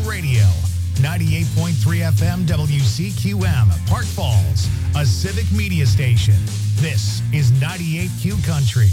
Radio. 98.3 FM WCQM, Park Falls, a civic media station. This is 98Q Country.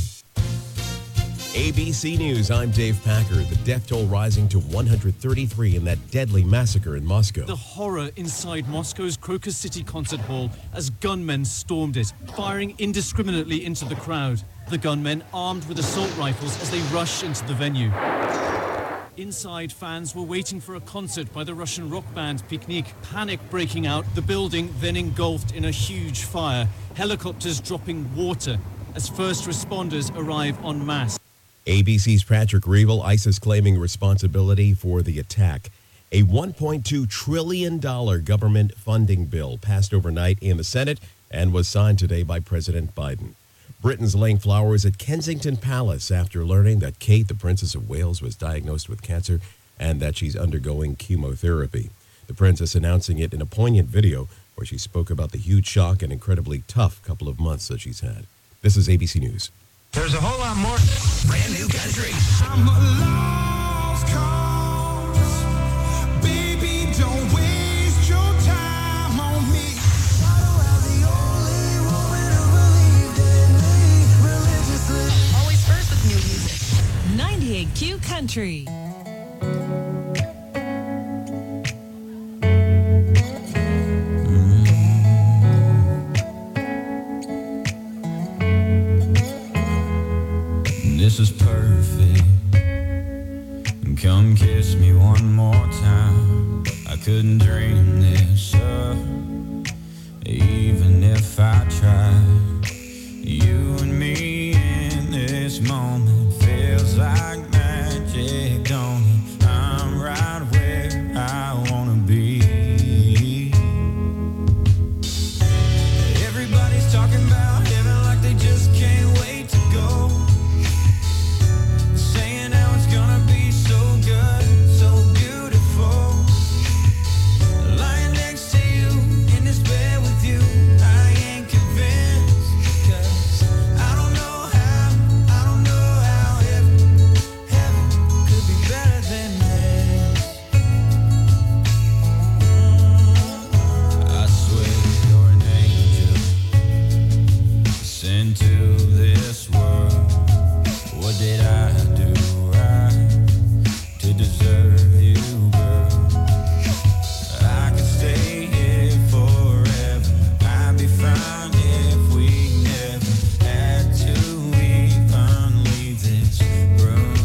ABC News, I'm Dave Packer. The death toll rising to 133 in that deadly massacre in Moscow. The horror inside Moscow's Crocus City Concert Hall as gunmen stormed it, firing indiscriminately into the crowd. The gunmen armed with assault rifles as they rush into the venue. Inside, fans were waiting for a concert by the Russian rock band Picnic. Panic breaking out, the building then engulfed in a huge fire. Helicopters dropping water as first responders arrive en masse. ABC's Patrick Reevell, ISIS claiming responsibility for the attack. A $1.2 trillion government funding bill passed overnight in the Senate and was signed today by President Biden. Britain's laying flowers at Kensington Palace after learning that Kate, the Princess of Wales, was diagnosed with cancer and that she's undergoing chemotherapy. The princess announcing it in a poignant video where she spoke about the huge shock and incredibly tough couple of months that she's had. This is ABC News. There's a whole lot more. Brand new country. I'm a lost cause. Baby, don't waste your time on me. The only woman who believed in me religiously. Always first with new music. 98Q Country. This is perfect. Come kiss me one more time. I couldn't dream this up, even if I tried. You and me in this moment feels like magic, don't it? I'm right where I wanna be. Everybody's talking about heaven like they just can't wait to go. Saying how it's gonna be so good, so beautiful. Lying next to you, in this bed with you, I ain't convinced. 'Cause I don't know how heaven could be better than this. I swear you're an angel sent to this world. What did I do right to deserve you, girl? I could stay here forever. I'd be fine if we never had to even leave this room.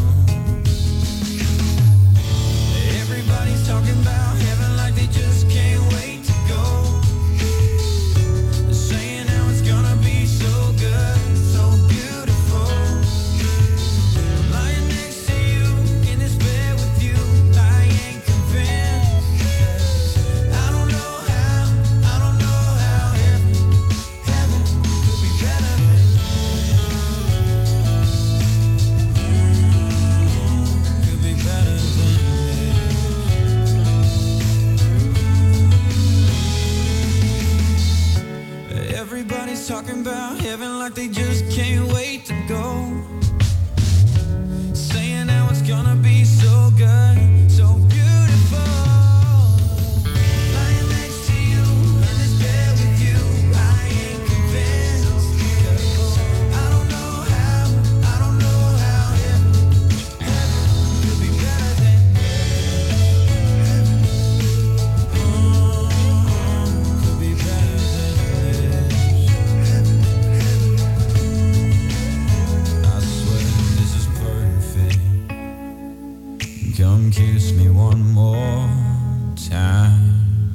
Everybody's talking about heaven like they just can't wait to go. Saying how it's gonna be so good, so beautiful. Lying next to you, in this bed with you, I ain't convinced. 'Cause I don't know how heaven could be better than this. Could be better than this. Everybody's talking about heaven like they just can't wait to go. Saying how it's gonna be so good, so beautiful. Lying next to you, in this bed with you, I ain't convinced. 'Cause I don't know how heaven could be better than could be better than this. I swear this is perfect. Come kiss me one more time.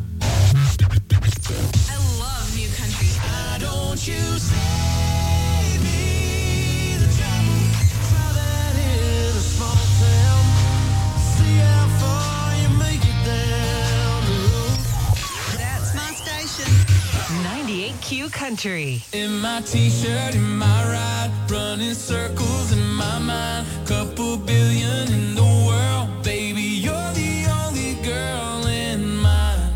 I love new country. Why don't you save me the trouble? Try that in a small town. See how far you make it down the road. That's my station. 98Q Country. In my t-shirt, in my ride, running circles in my mind. Couple billion in the world, baby, you're the only girl in mine.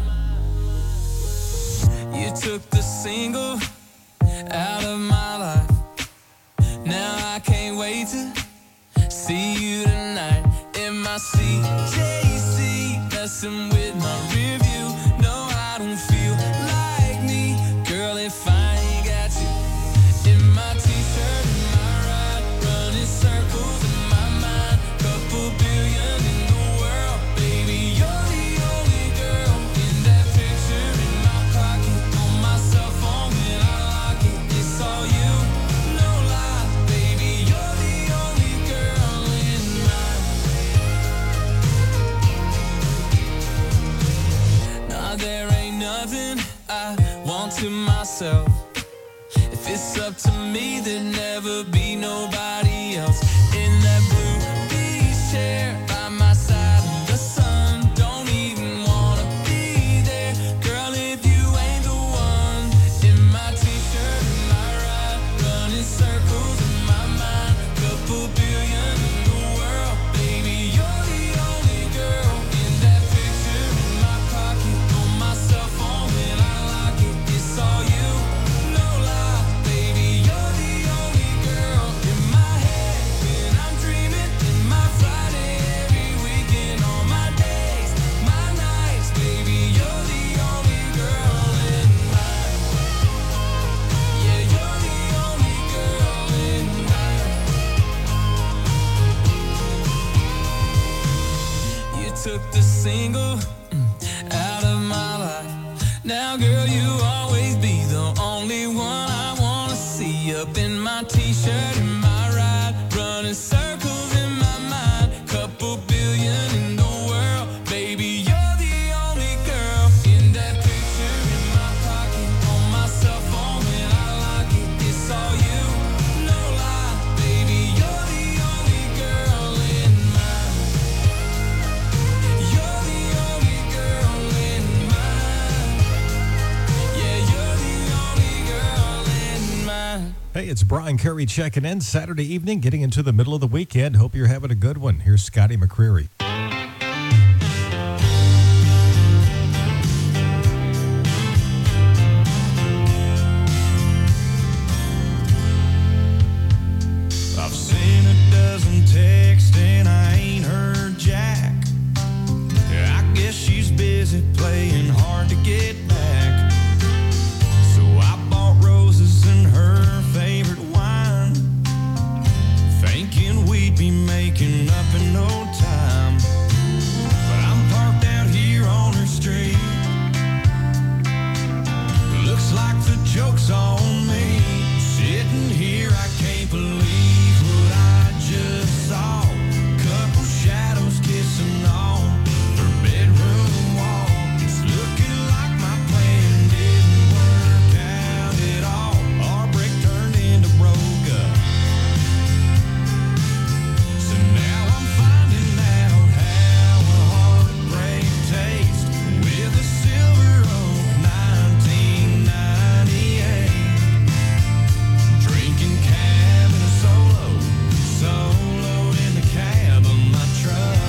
You took the single out of my life. Now I can't wait to see you tonight in my CJC. That's messing with my review. No, I don't feel like me, girl, if I ain't got you in my t-shirt, in my ride, running circles in my mind. Couple billion in the world, baby, you're the only girl in that picture in my pocket, on my cell phone when I lock it. It's all you, no lie, baby, you're the only girl in mine. Nah, there ain't nothing I want to myself. If it's up to me, there'd never be nobody else in that blue beach chair by my side in the sun. Don't even wanna be there, girl, if you ain't the one. In my t-shirt, in my ride, running circles in my mind. Couple billion in the world, baby, you're the only girl in that picture in my pocket, on my cell phone when I lock it. It's all you, no lie, baby, you're the only girl in my head when I'm dreaming. In my Friday, every weekend, on my days, my nights, baby, you're the only girl in mine. Yeah, you're the only girl in mine. You took the single out of my life. Now, girl, you always be the only one I wanna see. Up in my t-shirt, in my ride, running circles in my mind. Couple billion in the world, baby, you're the only girl in that picture in my pocket, on my cell phone when I lock it. It's all you, no lie, baby, you're the only girl in mine. You're the only girl in mine. Yeah, you're the only girl in mine. Hey, it's Brian Curry checking in Saturday evening, getting into the middle of the weekend. Hope you're having a good one. Here's Scotty McCreery. I've seen a dozen texts and I ain't heard Jack. I guess she's busy playing hard to get back. So I bought roses and her favorite wine, thinking we'd be making up in no time. But I'm parked out here on her street. Looks like the joke's on me. Sitting here, I can't believe what I just saw. Couple shadows kissing on her bedroom wall. It's looking like my plan didn't work out at all. Our break turned into broke up. So now I'm finding out how a heartbreak tastes with a Silver Oak 1998. Drinking cab in a soloed in the cab of my truck.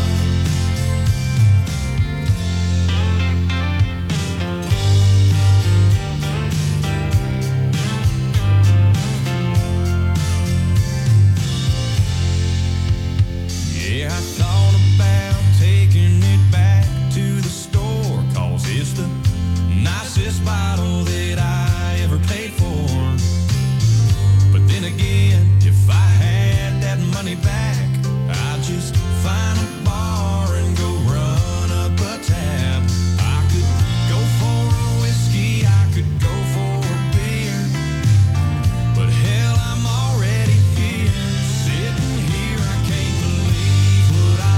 Yeah, I thought about taking it back to the store, 'cause it's the nicest bottle that I ever paid for. But then again, if I had that money back, I'd just find a bar and go run up a tab. I could go for a whiskey, I could go for a beer, but hell, I'm already here. Sitting here, I can't believe what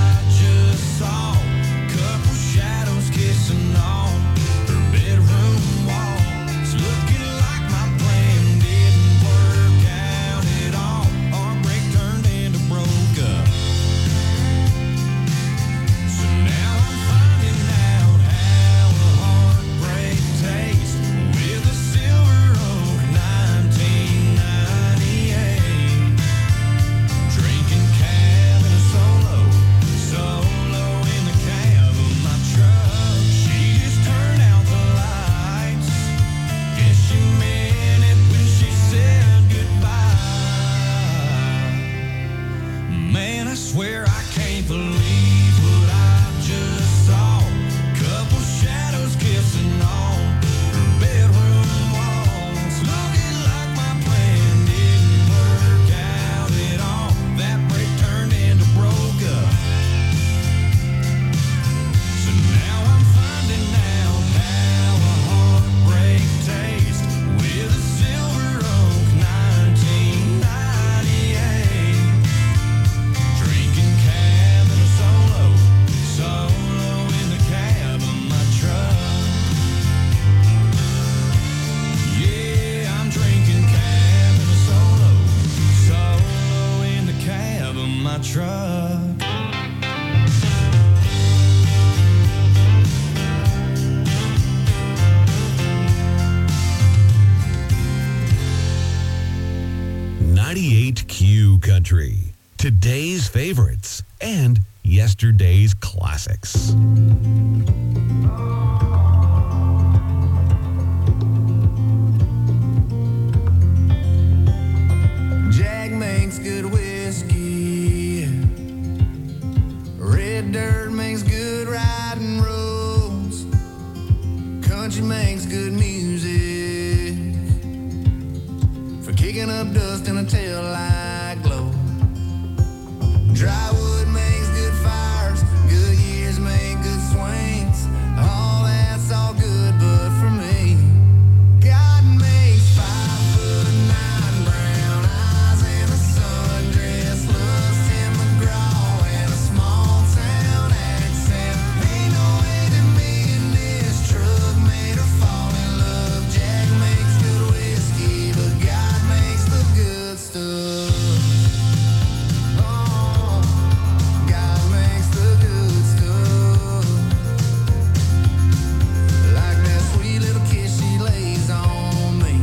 Country. Today's favorites and yesterday's classics. Jack makes good whiskey. Red dirt makes good riding roads. Country makes good music for kicking up dust in a tail light glow. Dry wood makes good fires. Good years make good swings. All that's all good, but for me, God makes 5'9" brown eyes and a sundress looks Tim McGraw and a small town accent. Ain't no way that me and this truck made her fall in love. Jack makes good whiskey, but God makes the good stuff. Oh, God makes the good stuff. Like that sweet little kiss she lays on me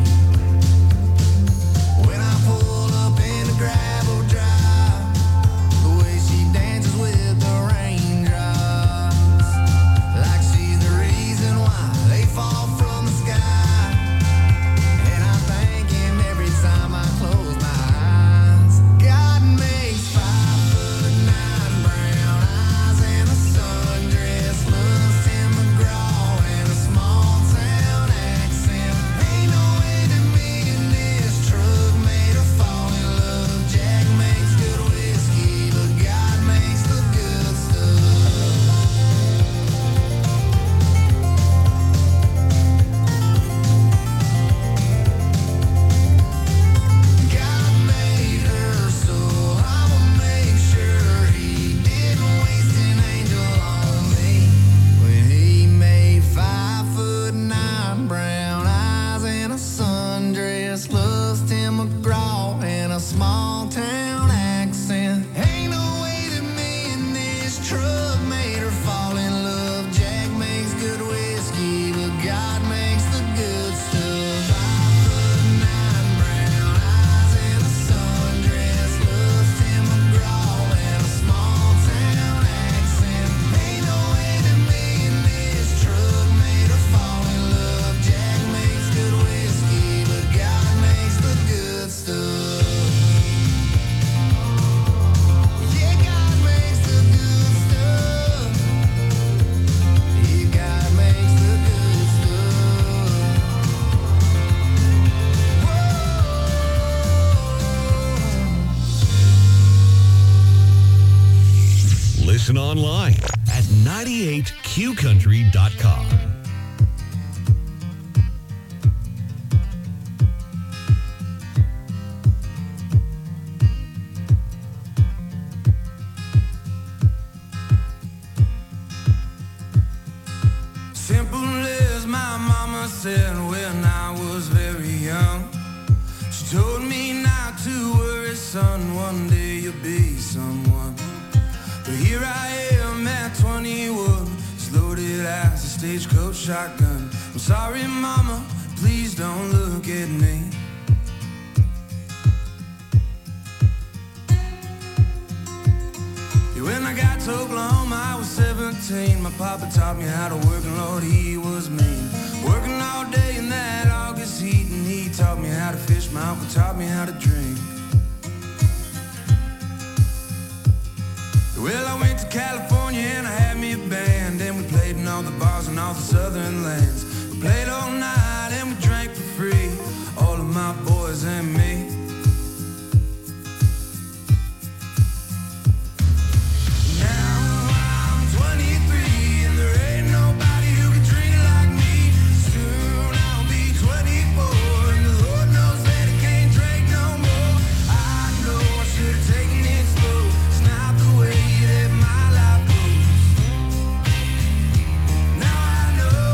when I pull up in the gravel drive. The way she dances with the raindrops, like she's the reason why they fall from the sky. And I thank him every time I close my eyes. God makes 5'9" brown eyes and a sundress looks Tim McGraw and a small town accent. Ain't no way that me and this truck made her fall in love. Jack makes good whiskey, but God makes the good stuff. God made her, so I'ma make sure he didn't waste an angel on me. When he made 5'9" brown eyes and a sundress loves Tim McGraw and a small town accent. Ain't no way that me and this truck made her fall in love. Jack makes good whiskey, but God makes the good stuff. 5'9" brown eyes and a sundress loves Tim McGraw and a small town accent. Ain't no way that me and this truck made her fall in love. Jack makes good whiskey, but God makes the good stuff. Yeah, God makes the good stuff. Yeah, God makes the good stuff. Whoa. Listen online at 98qcountry.com. Simple as my mama said when I was very young. She told me not to worry, son, one day you'll be someone. But here I am at 21, as loaded as a stagecoach shotgun. I'm sorry, mama, please don't look at me. Yeah, when I got to Oklahoma, I was 17. My papa taught me how to work, and Lord, he was mean. Working all day in that August heat, and he taught me how to fish. My uncle taught me how to drink. Well, I went to California and I had me a band, and we played in all the bars in all the southern lands. We played all night and we drank for free, all of my boys and me. Now I'm 23 and there ain't nobody who can drink like me. Soon I'll be 24 and the Lord knows that I can't drink no more. I know I should have taken it slow. It's not the way that my life goes. Now I know.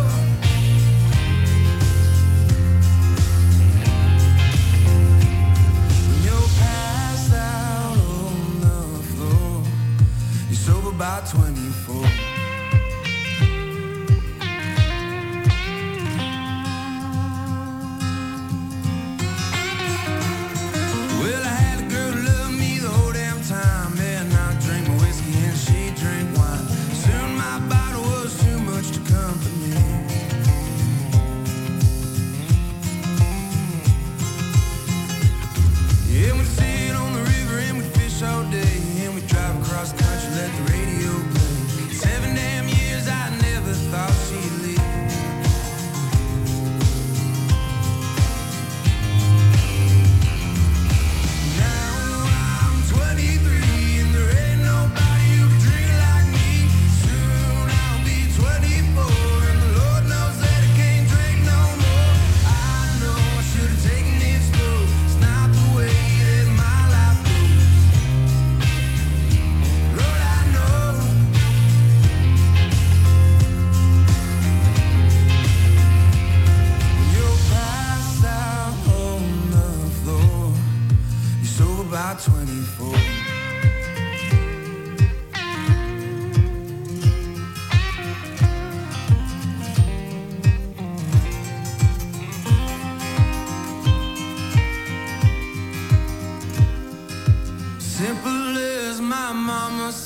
When you're passed out on the floor, you're sober by 24. Well, I had a girl who loved me the whole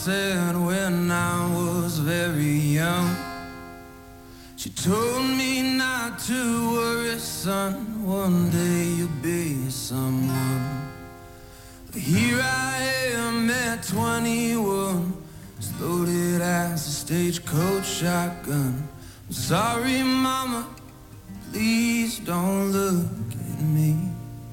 said when I was very young. She told me not to worry, son, one day you'll be someone. But here I am at 21, as loaded as a stagecoach shotgun. I'm sorry, mama, please don't look at me.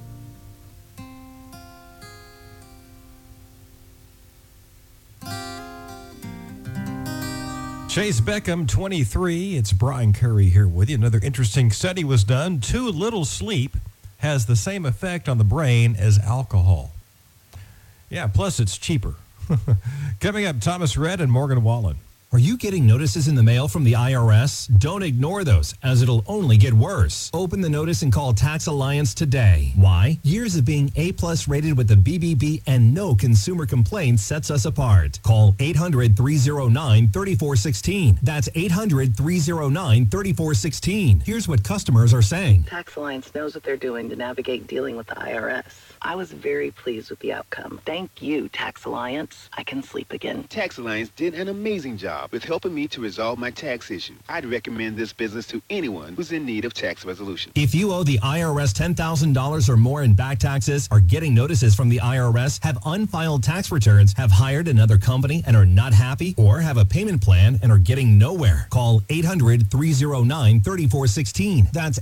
Chase Beckham, 23. It's Brian Curry here with you. Another interesting study was done. Too little sleep has the same effect on the brain as alcohol. Yeah, plus it's cheaper. Coming up, Thomas Redd and Morgan Wallen. Are you getting notices in the mail from the IRS? Don't ignore those, as it'll only get worse. Open the notice and call Tax Alliance today. Why? Years of being A-plus rated with the BBB and no consumer complaints sets us apart. Call 800-309-3416. That's 800-309-3416. Here's what customers are saying. Tax Alliance knows what they're doing to navigate dealing with the IRS. I was very pleased with the outcome. Thank you, Tax Alliance. I can sleep again. Tax Alliance did an amazing job with helping me to resolve my tax issue. I'd recommend this business to anyone who's in need of tax resolution. If you owe the IRS $10,000 or more in back taxes, are getting notices from the IRS, have unfiled tax returns, have hired another company and are not happy, or have a payment plan and are getting nowhere, call 800-309-3416. That's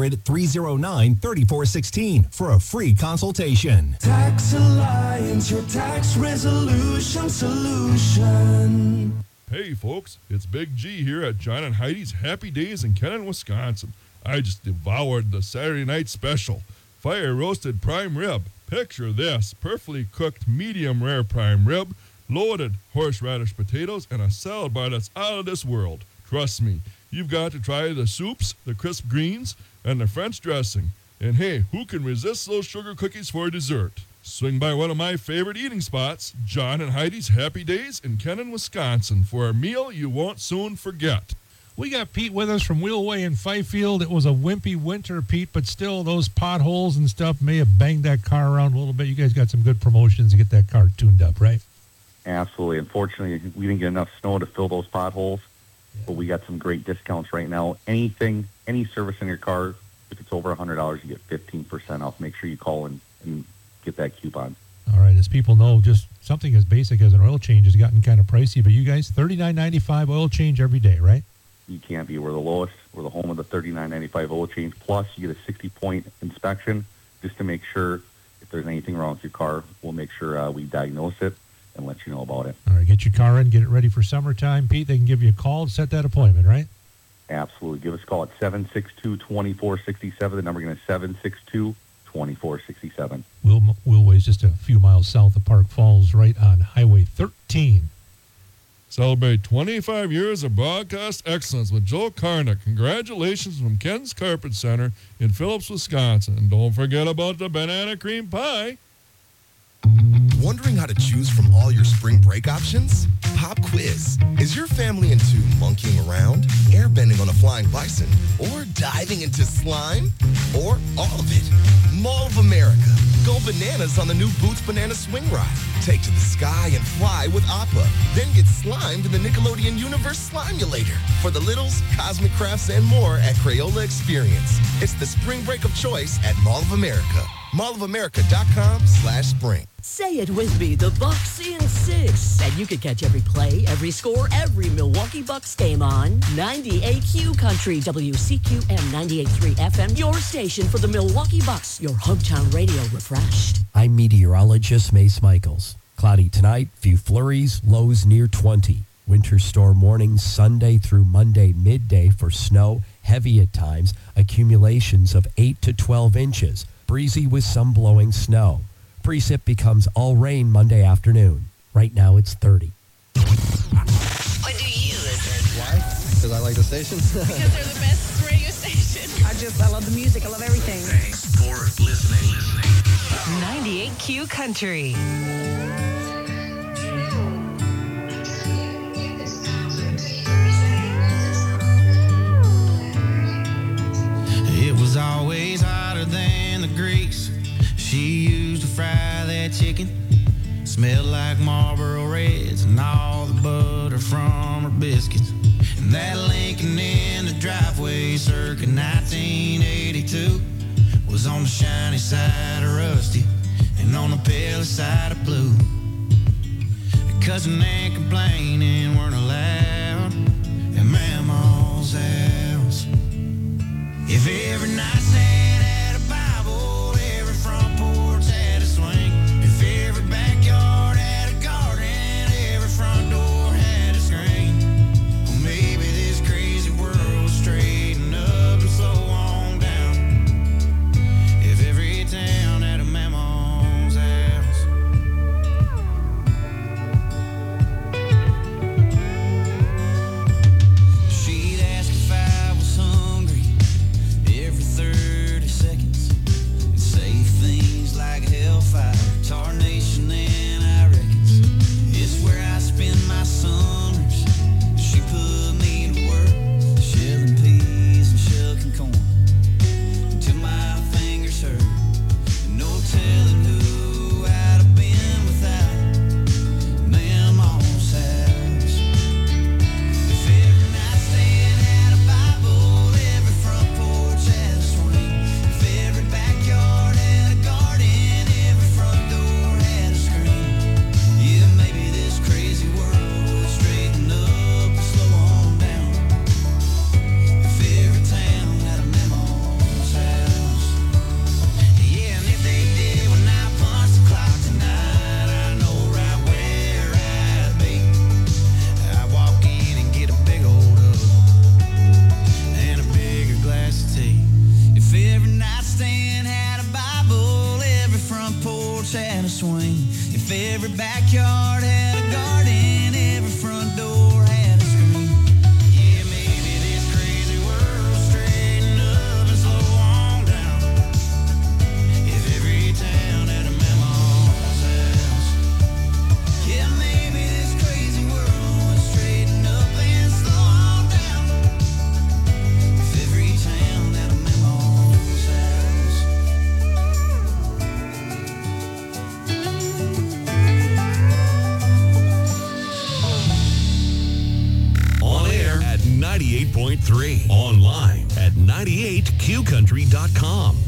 800-309-3416 for a free consultation. Tax Alliance, your tax resolution solution. Hey folks, it's Big G here at John and Heidi's Happy Days in Kennon, Wisconsin. I just devoured the Saturday night special. Fire roasted prime rib. Picture this, perfectly cooked medium rare prime rib, loaded horseradish potatoes, and a salad bar that's out of this world. Trust me, you've got to try the soups, the crisp greens, and the French dressing. And hey, who can resist those sugar cookies for dessert? Swing by one of my favorite eating spots, John and Heidi's Happy Days in Kennon, Wisconsin, for a meal you won't soon forget. We got Pete with us from Wheelway in Fifield. It was a wimpy winter, Pete, but still those potholes and stuff may have banged that car around a little bit. You guys got some good promotions to get that car tuned up, right? Absolutely. Unfortunately, we didn't get enough snow to fill those potholes, but we got some great discounts right now. Any service in your car, if it's over $100, you get 15% off. Make sure you call and get that coupon. All right. As people know, just something as basic as an oil change has gotten kind of pricey, but you guys, $39.95 oil change every day, right? You can't be. We're the lowest. We're the home of the $39.95 oil change. Plus, you get a 60-point inspection just to make sure if there's anything wrong with your car. We'll make sure we diagnose it and let you know about it. All right. Get your car in, get it ready for summertime. Pete, they can give you a call and set that appointment, right? Absolutely. Give us a call at 762-2467. The number again is 762-2467. Wheelway's just a few miles south of Park Falls, right on Highway 13. Celebrate 25 years of broadcast excellence with Joe Karnick. Congratulations from Ken's Carpet Center in Phillips, Wisconsin. And don't forget about the banana cream pie. Wondering how to choose from all your spring break options? Pop quiz. Is your family into monkeying around, airbending on a flying bison, or diving into slime? Or all of it? Mall of America. Go bananas on the new Boots Banana Swing Ride. Take to the sky and fly with Appa. Then get slimed in the Nickelodeon Universe Slimulator. For the littles, Cosmic Crafts, and more at Crayola Experience. It's the spring break of choice at Mall of America. mallofamerica.com/spring. Say it with me, the Bucks in 6. And you can catch every play, every score, every Milwaukee Bucks game on 98Q Country, WCQM 98.3 FM, your station for the Milwaukee Bucks, your hometown radio refreshed. I'm meteorologist Mace Michaels. Cloudy tonight, few flurries, lows near 20. Winter storm warnings Sunday through Monday midday for snow, heavy at times, accumulations of 8 to 12 inches, breezy with some blowing snow. Precip becomes all rain Monday afternoon. Right now it's 30. What do you listen? Why? Because I like the station. Because they're the best radio station. I love the music. I love everything. Thanks for listening. 98Q Country. It was always hotter than the grease she used to fry that chicken. Smelled like Marlboro Reds and all biscuits. And that Lincoln in the driveway circa 1982 was on the shiny side of rusty and on the pale side of blue. Cousin and complaining weren't allowed at Mama's house. If every nightstand had a Bible, every front porch had a swing. If every backyard had a garden, every front door had a screen. Well, maybe this crazy world would straighten up and slow on down. If every town had a Mama's house. She'd ask if I was hungry every 30 seconds and say things like hellfire, tarnation, and I reckons it's where I spend my summers. She put me to work, shelling peas and shucking corn until my fingers hurt. No telling who I'd have been without Mama's house. If every nightstand had a Bible, every front porch had a swing. If every backyard had a garden, every front door had a screen. Yeah, maybe this crazy world would straighten up and slow on down. If every town had a Mama's house. Yeah, and if they did when I punch the clock tonight, I know right where I'd be. I'd walk in and get a big old hug and a bigger glass of tea. If every nightstand had a Bible, every front porch had a swing. If every backyard had a garden, every front door had a screen. Yeah, maybe this crazy world would straighten up and slow on down. If every town had a Mama's house. Yeah, maybe this crazy world would straighten up and slow on down. If every town had a Mama's house. On air at 98.3. Online at 98qcountry.com.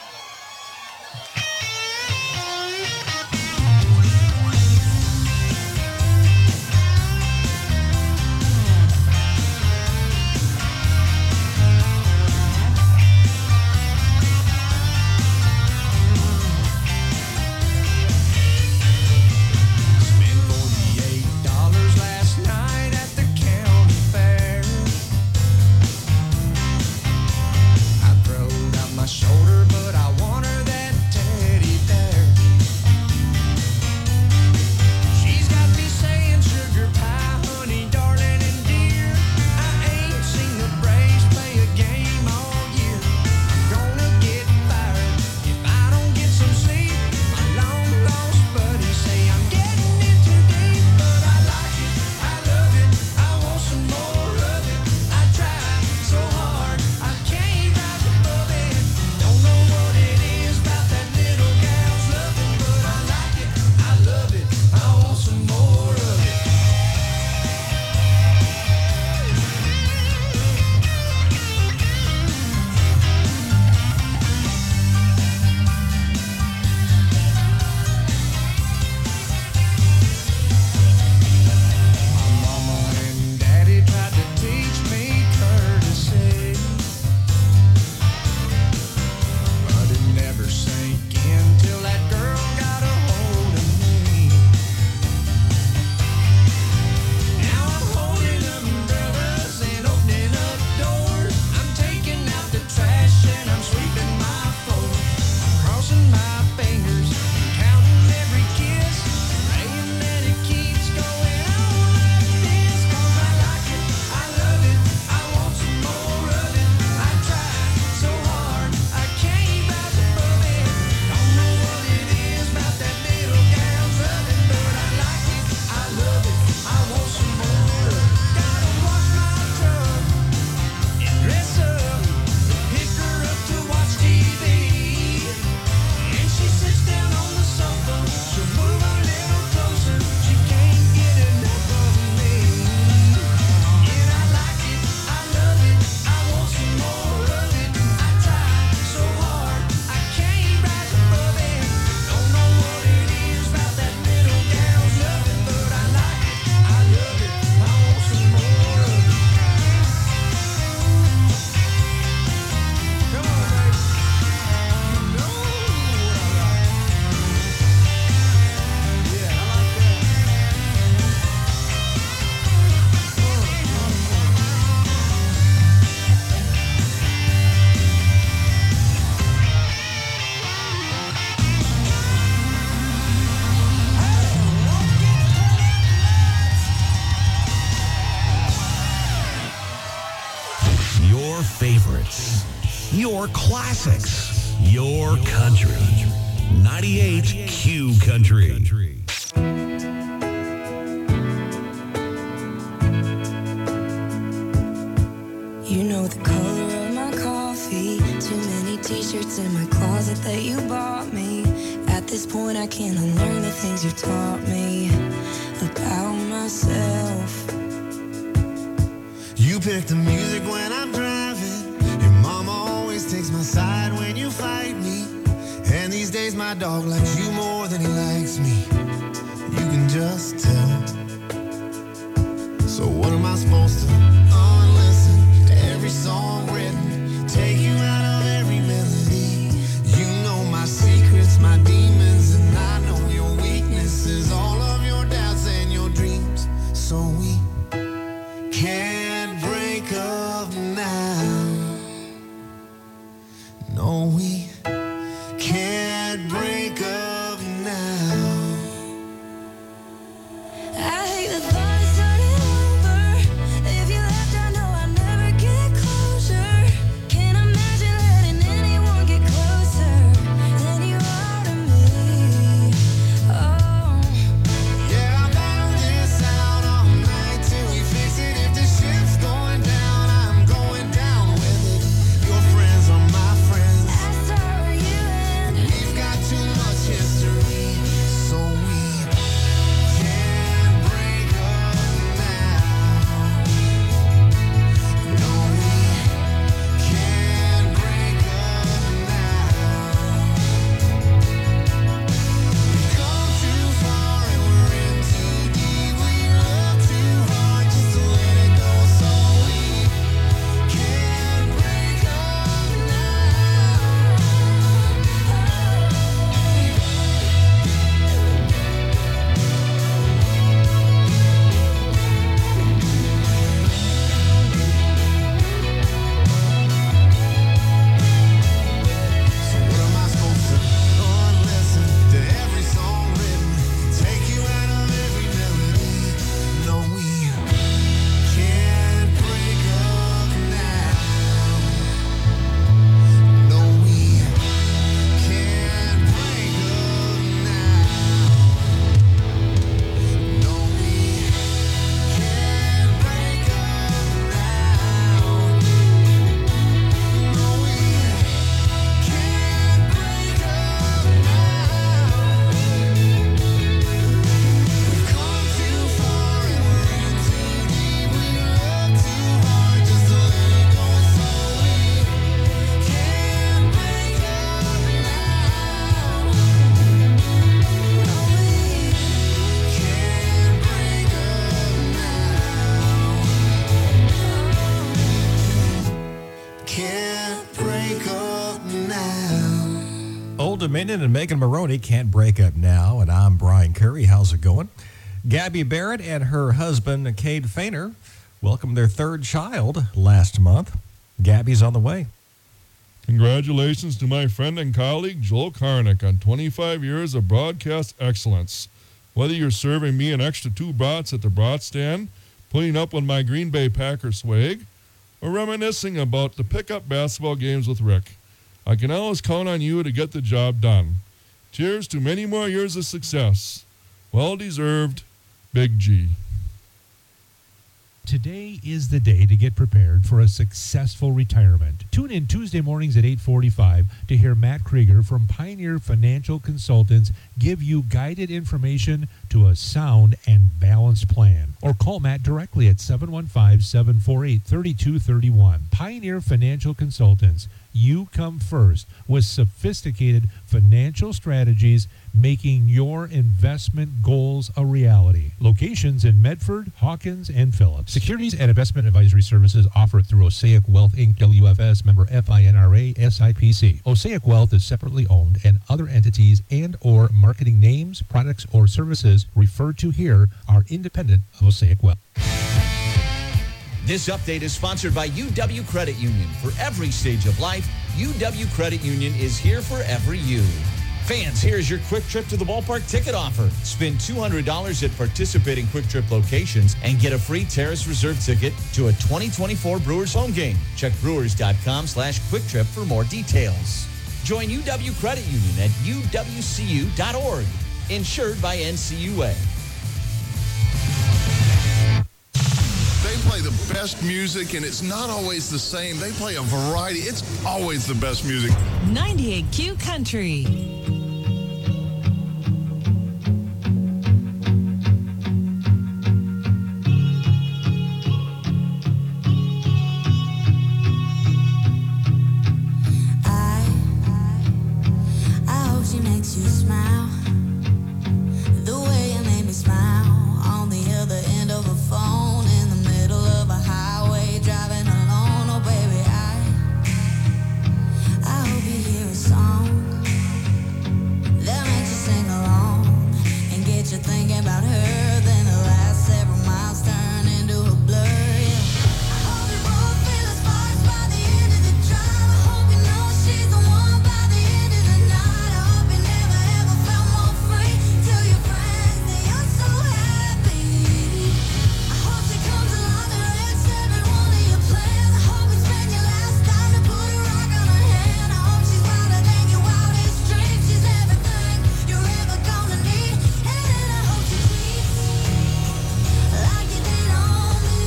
Spent $48 last night at the county fair. I throwed out my shoulder favorites, your classics, your country. 98 Q Country. You know the color of my coffee. Too many t-shirts in my closet that you bought me. At this point I can't unlearn the things you taught me about myself. You pick the music when I'm driving. Your mama always takes my side when you fight me. And these days my dog likes you more than he likes me. You can just tell. So what am I supposed to unlisten to every song written? Take you out of every melody. You know my secrets, my demons, and I know your weaknesses. All of your doubts and your dreams. So we can't break up now. No, we can't break up now. I hate the thought of starting over. If you left, I know I'd never get closure. Can't imagine letting anyone get closer than you are to me. Oh, Yeah, I'll battle this out all night till we fix it. If the ship's going down, I'm going down with it. Your friends are my friends. as are you and We've got too much history, so we can't break up now. No, we can't break up now. We've come too far and we're in too deep. We love too hard just to let it go, so we can't break up now. So what am I supposed to unlisten to every song written? Take you out of every melody. No, we can't break up now. No, we can't break up now. No, we can't break up now. No, we can't break up now. We've come too far and we're in too deep. We love too hard just to let it go, so we can't break up now. No, we can't break up now. Can't break up now. Old Dominion and Megan Maroney can't break up now. And I'm Brian Curry. How's it going? Gabby Barrett and her husband, Cade Fainer, welcomed their third child last month. Gabby's on the way. Congratulations to my friend and colleague Joel Karnick on 25 years of broadcast excellence. Whether you're serving me an extra 2 brats at the brat stand, putting up with my Green Bay Packers swag, or reminiscing about the pickup basketball games with Rick, I can always count on you to get the job done. Cheers to many more years of success. Well deserved, Big G. Today is the day to get prepared for a successful retirement. Tune in Tuesday mornings at 8:45 to hear Matt Krieger from Pioneer Financial Consultants give you guided information to a sound and balanced plan. Or call Matt directly at 715-748-3231. Pioneer Financial Consultants. You come first with sophisticated financial strategies, making your investment goals a reality. Locations in Medford, Hawkins, and Phillips. Securities and investment advisory services offered through Osaic Wealth Inc., WFS, member FINRA, SIPC. Osaic Wealth is separately owned, and other entities and or marketing names, products, or services referred to here are independent of Osaic Wealth. This update is sponsored by UW Credit Union. For every stage of life, UW Credit Union is here for every you. Fans, here's your Quick Trip to the Ballpark ticket offer. Spend $200 at participating Quick Trip locations and get a free Terrace Reserve ticket to a 2024 Brewers home game. Check brewers.com/quicktrip for more details. Join UW Credit Union at uwcu.org. Insured by NCUA. They play the best music, and it's not always the same. They play a variety. It's always the best music. 98Q Country. I hope she makes you smile the way you made me smile on the other end of a phone in the middle of a highway driving alone. Oh baby, I hope you hear a song that makes you sing along and get you thinking about her. Then the last several miles turn into a blur. I hope you both feel the sparks by the end of the drive. I hope you know she's the one by the end of the night. I hope you never ever felt more free. Tell your friends that you're so happy. I hope she comes along and wrecks every one of your plans. I hope you spend your last dime to put a rock on her hand. I hope she's wilder than your wildest dreams. She's everything you're ever gonna need. And then I hope she cheats like you did on me.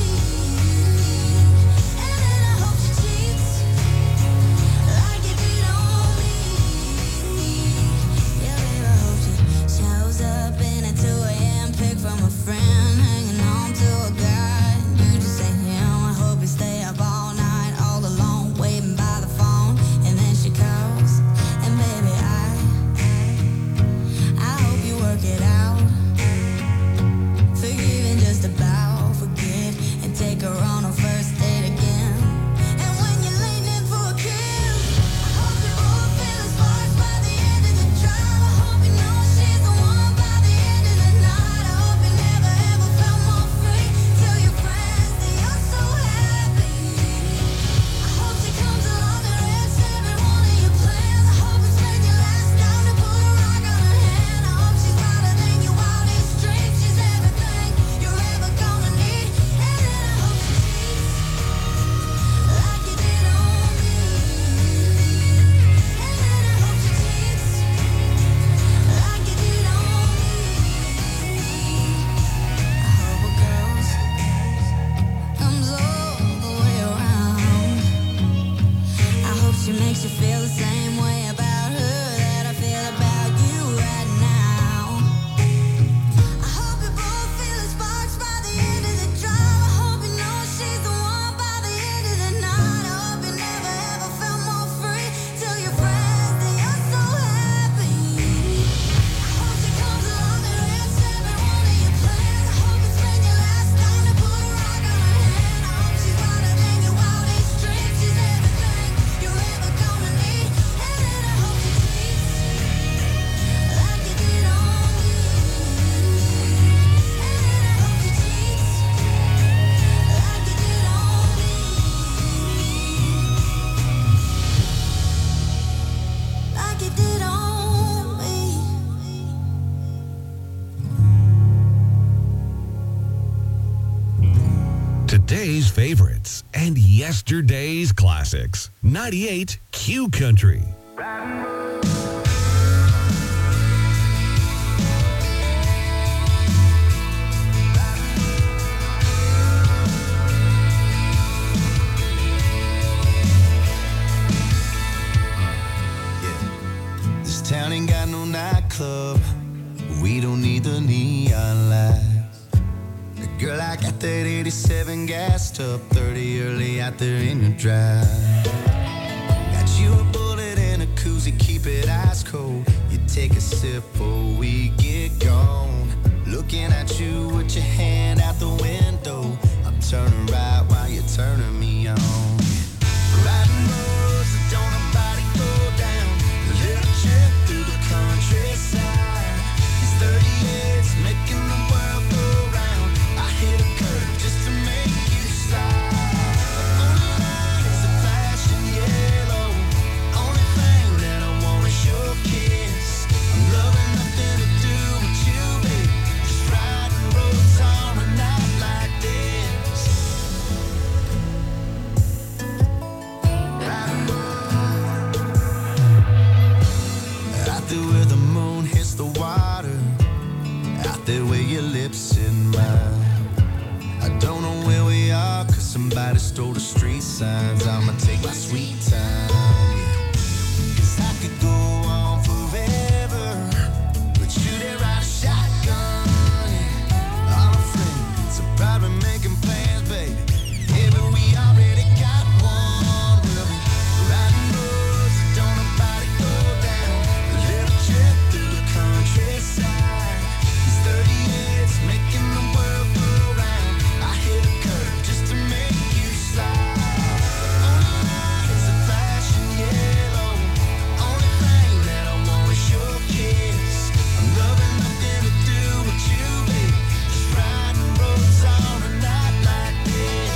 And then I hope she cheats like you did on me. Yeah, baby, I hope she shows up in a 2 a.m. pic from a friend, hanging on to a guy. You just ain't him. I hope you stay up all night, all alone, waiting by the phone. And then she calls, and baby, I hope you work it out. Forgive and just about forget, and take her on a first date again. And when you're leaning in for a kiss, I hope you both feel the sparks by the end of the drive. I hope you know she's the one by the end of the night. I hope you never ever felt more free. Tell your friends that you're so happy. I hope she comes along and wrecks every one of your plans. I hope you spend your last dime to put a rock on her hand. I hope she's wilder than your wildest dreams. She's everything you're ever gonna need. And then I hope she cheats like you did on me. And then I hope she cheats like you did on me. I hope a girl's comes all the way around. I hope she makes you feel the same way about her that I feel about you right now. I hope you both feel the sparks by the end of the drive. I hope you know she's the one by the end of the night. I hope you never ever felt more free. Tell your friends that you're so happy. I hope she comes along and wrecks every one of your plans. I hope you spend your last dime to put a rock on her hand. I hope she's wilder than your wildest dreams. She's everything you're ever gonna need. And then I hope she cheats like you did on me. And then I hope she cheats like you did on me. Like you did on me. Today's favorites and yesterday's classics. 98 Q Country. This town ain't got no nightclub. We don't need the neon lights. Girl, I got that 87 gassed up, 30 early out there in your drive. Got you a bullet and a koozie, keep it ice cold. You take a sip before we get gone. Looking at you with your hand out the window. I'm turning right while you're turning me on. Riding roads that don't nobody go down. A little trip through the countryside. These 38s making the world go round. I hit a curve just to make you slide. The only line is the flashing yellow. Only thing that I want is your kiss. somebody stole the street signs. I'ma take my sweet time. Yeah. 'Cause I could go on forever, but you there ride a shotgun. Yeah. All our friends are probably making plans, baby. Yeah, but we already got one. We'll be riding roads that don't nobody go down. A little trip through the countryside. These 38's making the world go round. I hit a curve just to make you slide. Only light is a flashing yellow. Only thing that I want is your kiss. I'm loving nothing to do with you, baby. Just riding roads on a night like this.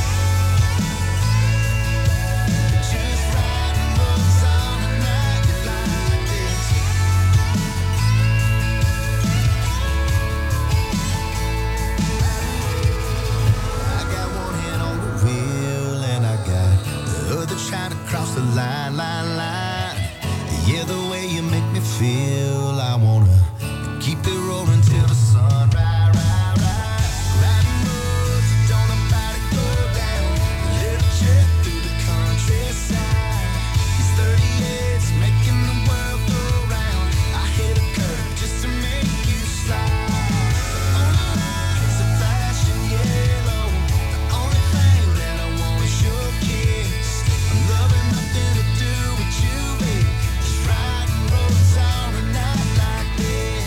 Just riding roads on a night like this. I got one hand on the wheel and I got the other trying to cross the line. Yeah, the way you make me feel, I wanna keep it rolling till the sun rise. Riding roads that don't nobody go down. A little trip through the countryside. These 38's making the world go round. I hit a curve just to make you slide. Only light is a flashing yellow. The only thing that I want is your kiss. I'm loving nothing to do with you, baby. Just riding roads on a night like this.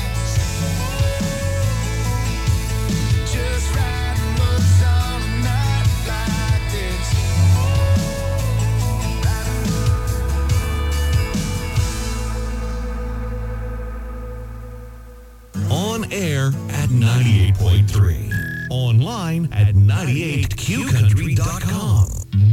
Just riding roads on a night like this. On air at 98.3. Online at 98qcountry.com.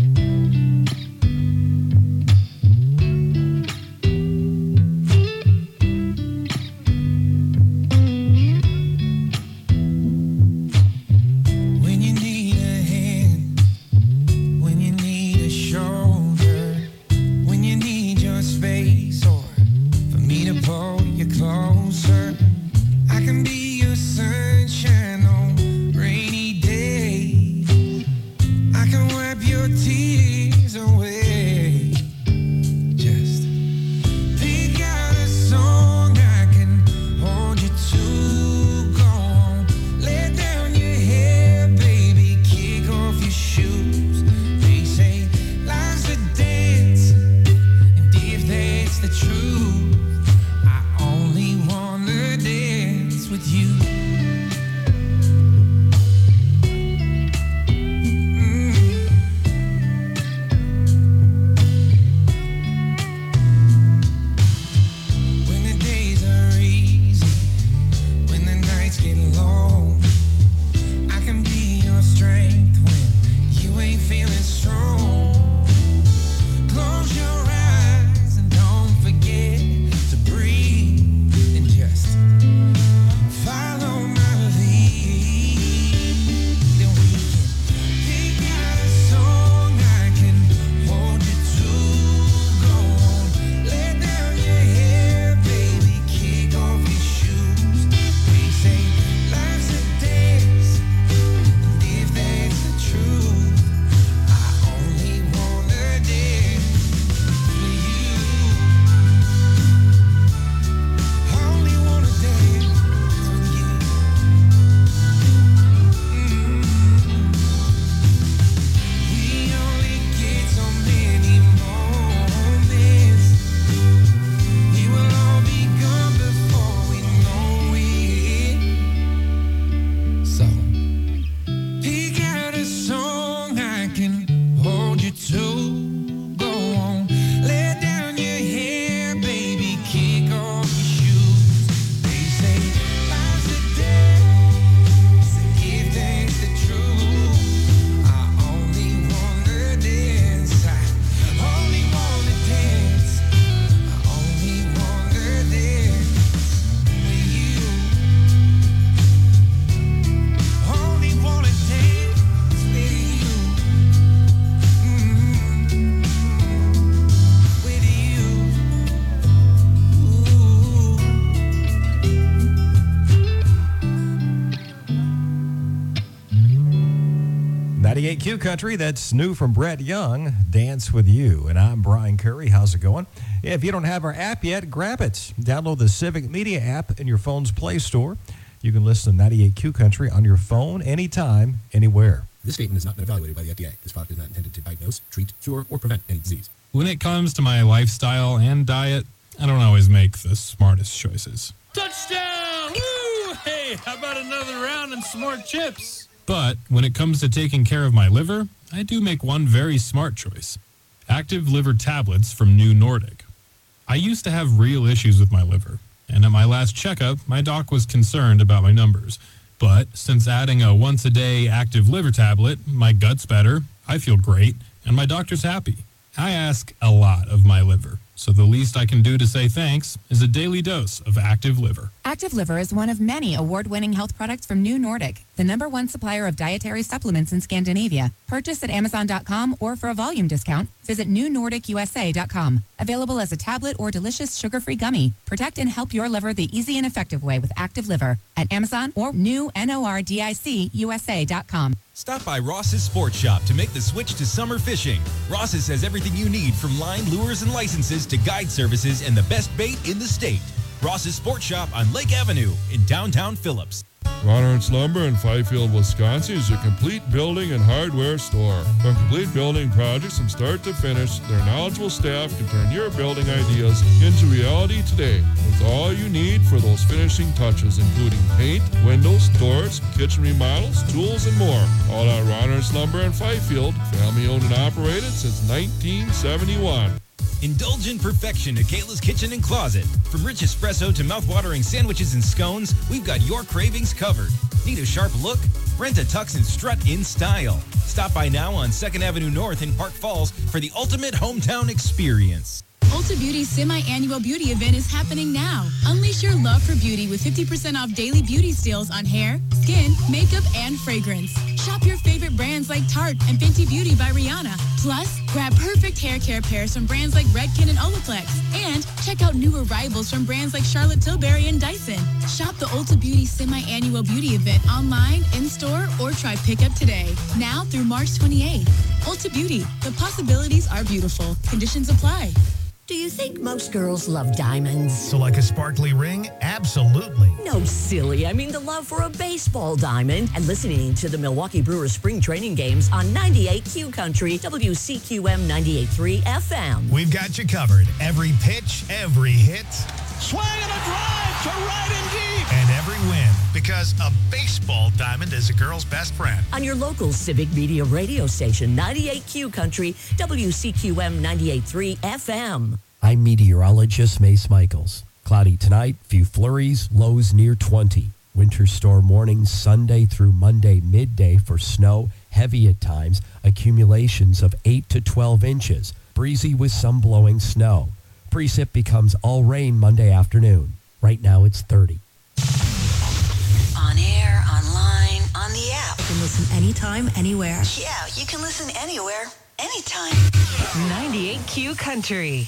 When you need a hand, when you need a shoulder, when you need your space, or for me to pull you closer, I can be your sunshine on rainy days. 98Q Country, that's new from Brett Young, Dance With You. And I'm Brian Curry. How's it going? Yeah, if you don't have our app yet, grab it. Download the Civic Media app in your phone's Play Store. You can listen to 98Q Country on your phone anytime, anywhere. This statement has not been evaluated by the FDA. This product is not intended to diagnose, treat, cure, or prevent any disease. When it comes to my lifestyle and diet, I don't always make the smartest choices. Touchdown! Woo! Hey, how about another round and some more chips? But when it comes to taking care of my liver, I do make one very smart choice. Active Liver Tablets from New Nordic. I used to have real issues with my liver, and at my last checkup, my doc was concerned about my numbers. But since adding a once-a-day Active Liver Tablet, my gut's better, I feel great, and my doctor's happy. I ask a lot of my liver, so the least I can do to say thanks is a daily dose of Active Liver. Active Liver is one of many award-winning health products from New Nordic, the #1 supplier of dietary supplements in Scandinavia. Purchase at Amazon.com or for a volume discount, visit newnordicusa.com. Available as a tablet or delicious sugar-free gummy. Protect and help your liver the easy and effective way with Active Liver at Amazon or newnordicusa.com. Stop by Ross's Sports Shop to make the switch to summer fishing. Ross's has everything you need from line, lures, and licenses to guide services and the best bait in the state. Ross's Sports Shop on Lake Avenue in downtown Phillips. Ronhardt's Lumber in Fifield, Wisconsin is your complete building and hardware store. For complete building projects from start to finish, their knowledgeable staff can turn your building ideas into reality today with all you need for those finishing touches, including paint, windows, doors, kitchen remodels, tools, and more. All at Ronhardt's Lumber in Fifield, family owned and operated since 1971. Indulgent perfection at Kayla's Kitchen and Closet. From rich espresso to mouth-watering sandwiches and scones, we've got your cravings covered. Need a sharp look? Rent a tux and strut in style. Stop by now on 2nd Avenue North in Park Falls for the ultimate hometown experience. Ulta Beauty's semi-annual beauty event is happening now. Unleash your love for beauty with 50% off daily beauty steals on hair, skin, makeup, and fragrance. Shop your favorite brands like Tarte and Fenty Beauty by Rihanna. Plus, grab perfect hair care pairs from brands like Redken and Olaplex. And check out new arrivals from brands like Charlotte Tilbury and Dyson. Shop the Ulta Beauty semi-annual beauty event online, in-store, or try pickup today. Now through March 28th. Ulta Beauty. The possibilities are beautiful. Conditions apply. Do you think most girls love diamonds? So like a sparkly ring? Absolutely. No, silly. I mean the love for a baseball diamond. And listening to the Milwaukee Brewers spring training games on 98Q Country, WCQM 98.3 FM. We've got you covered. Every pitch, every hit. Swing and a drive to right and deep. And every win. Because a baseball diamond is a girl's best friend. On your local Civic Media radio station, 98Q Country, WCQM 98.3 FM. I'm meteorologist Mace Michaels. Cloudy tonight, few flurries, lows near 20. Winter storm warnings Sunday through Monday midday for snow, heavy at times, accumulations of 8 to 12 inches. Breezy with some blowing snow. Precip becomes all rain Monday afternoon. Right now it's 30. On air, online, on the app. You can listen anytime, anywhere. Yeah, you can listen anywhere, anytime. 98Q Country.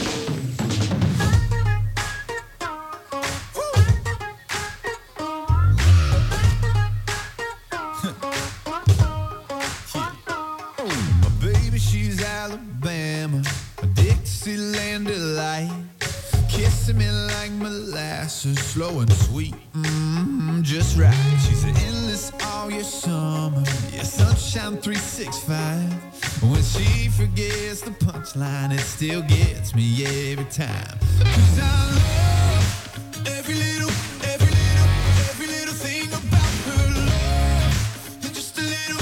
My baby, she's Alabama, a Dixieland delight. Kissing me like molasses, slow and sweet, just right. She's endless all year summer, yeah, sunshine 365. When she forgets the punchline, it still gets me every time. 'Cause I love every little thing about her love. And just a little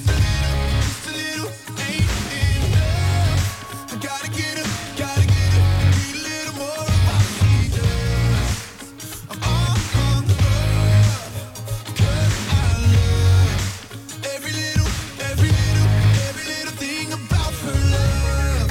ain't enough. I gotta get her, need a little more of what she does. I'm all on the love, 'cause I love every little thing about her love.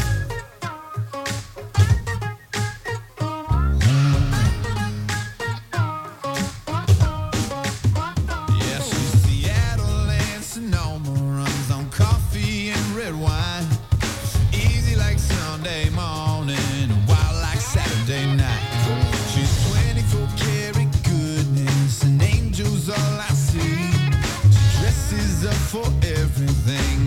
Yeah, she's Seattle and Sonoma, runs on coffee and red wine. Easy like Sunday morning, wild like Saturday night. She's 24 karat goodness, and angels all I see. She dresses up for everything,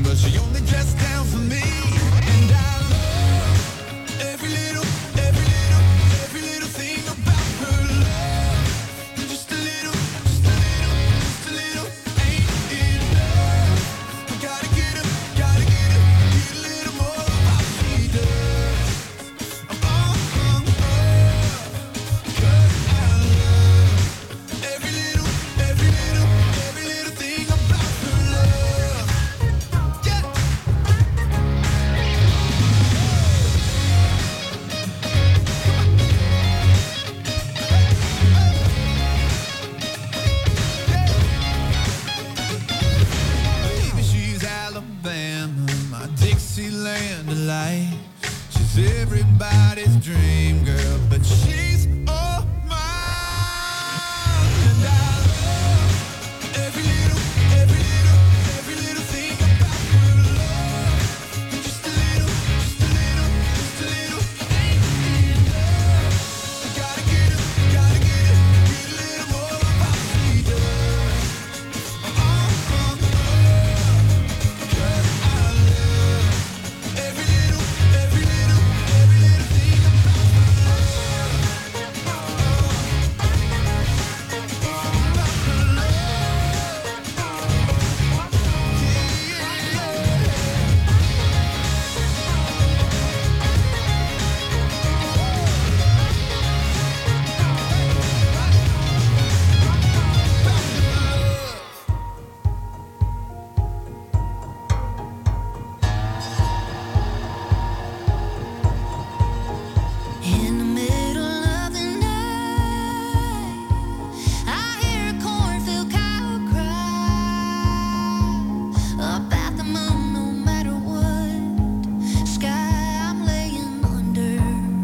Fantasyland delight. She's everybody's dream girl, but she's all mine. And I love every little thing about her love. And just a little thing in love. I gotta get a little more about she does. Cause I love every little thing about her In the middle of the night, I hear a cornfield cow cry up at the moon. No matter what sky I'm laying under,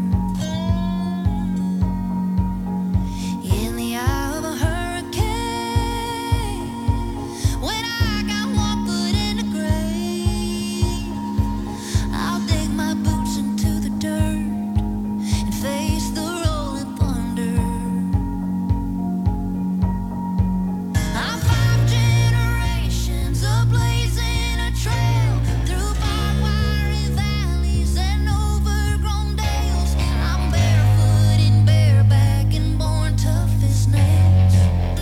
in the eye of a hurricane, when I got one foot in the grave, I'll dig my boots into the dirt and face the rolling thunder. I'm 5 generations of blazing a trail through barbed wire valleys and overgrown dales. I'm barefoot and bareback and born tough as nails.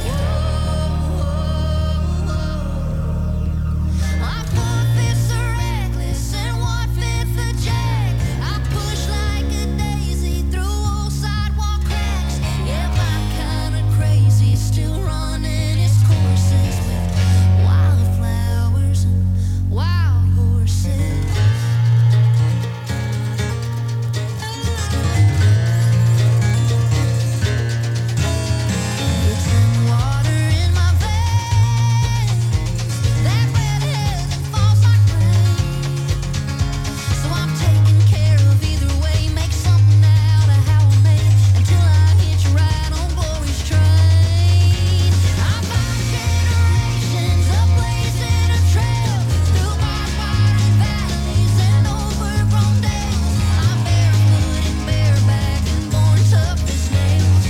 My 4 fists are reckless and 1/5 a jack. I push like a daisy through old sidewalk cracks. Yeah, my kind of crazy, still running its courses with wildflowers and wild horses. It's in water in my veins, that red heaven falls like rain. So I'm taking care of either way, make something out of how I made until I hitch a ride on glory's train. I'm 5 generations of blazing a trail through barbed wire valleys and overgrown dales. I'm barefoot and bareback and born tough as nails.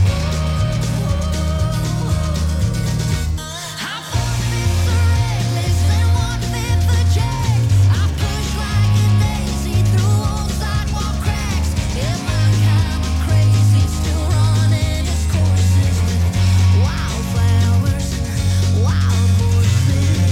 I'm 4 fists are reckless and 1/5 a jack. I push like a daisy through old sidewalk cracks. Yeah, my kind of crazy, still running its courses with wildflowers and wild horses.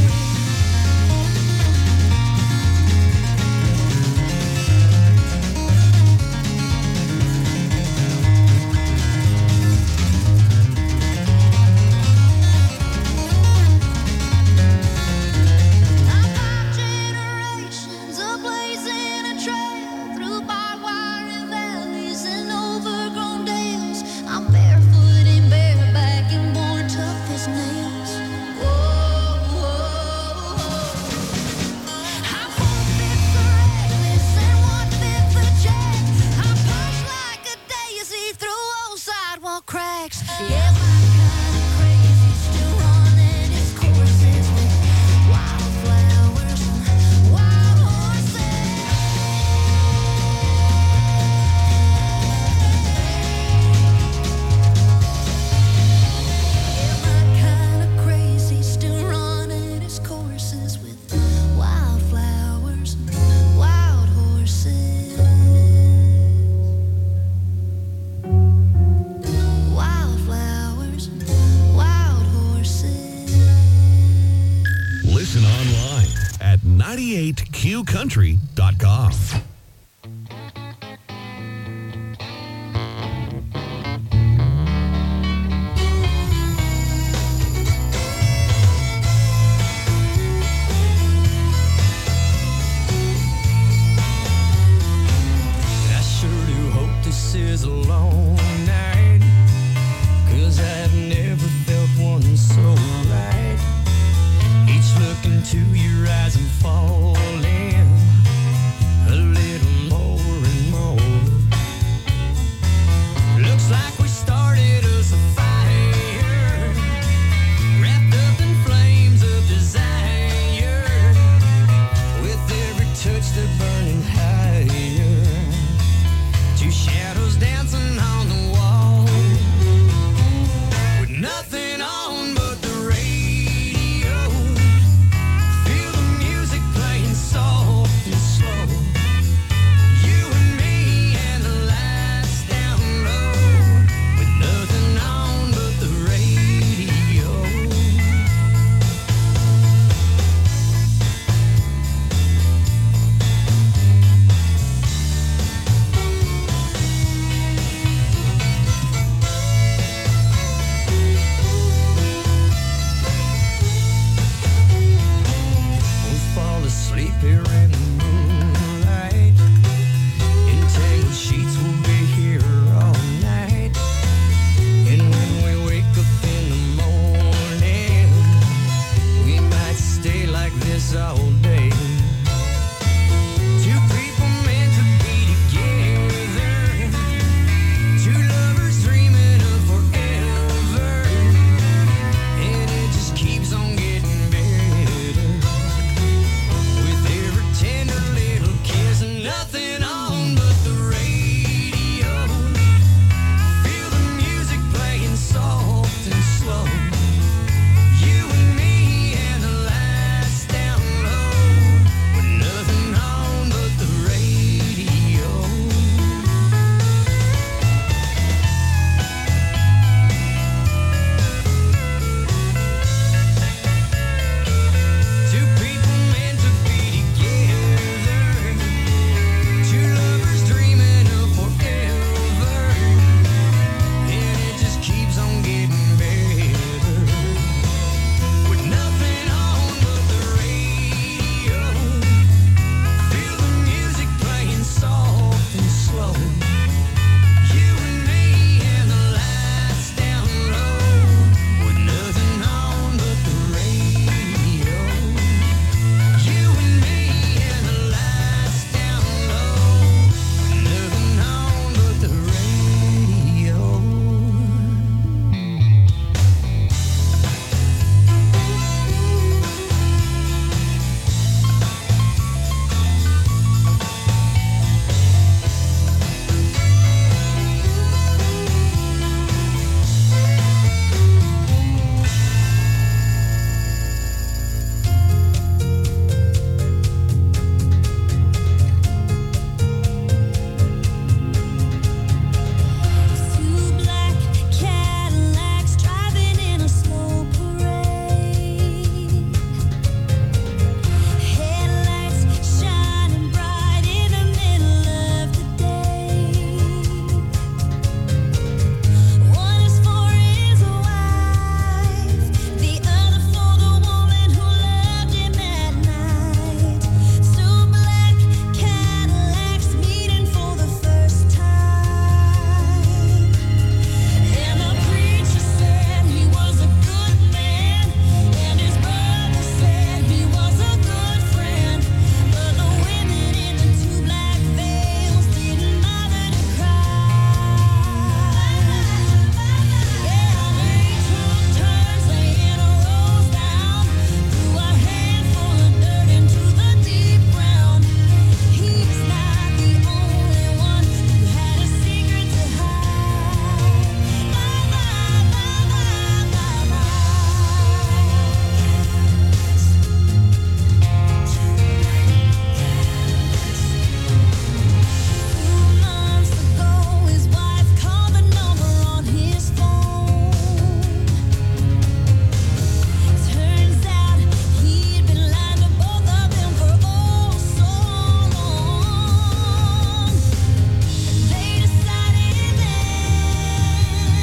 I'm 5 generations of blazing a trail through barbed wire valleys and overgrown dales. I'm barefoot and bareback and born tough as nails. I'm 4 fists are reckless and 1/5 a jack. I push like a daisy through old sidewalk cracks. Yeah, my kind of crazy, still running its courses with wildflowers and wild horses. Yeah, my kind of crazy, still running its courses with wildflowers and wild horses. Wildflowers and wild horses. Listen online at 98qcountry.com. I sure do hope this is a long night, 'cause I've never felt one so right. Each look into your eyes and falling, lights they're burning higher. Two shadows dancing on the wall, with nothing on but the radio. Feel the music playing soft and slow. You and me and the lights down low, with nothing on but the radio. We'll fall asleep here in the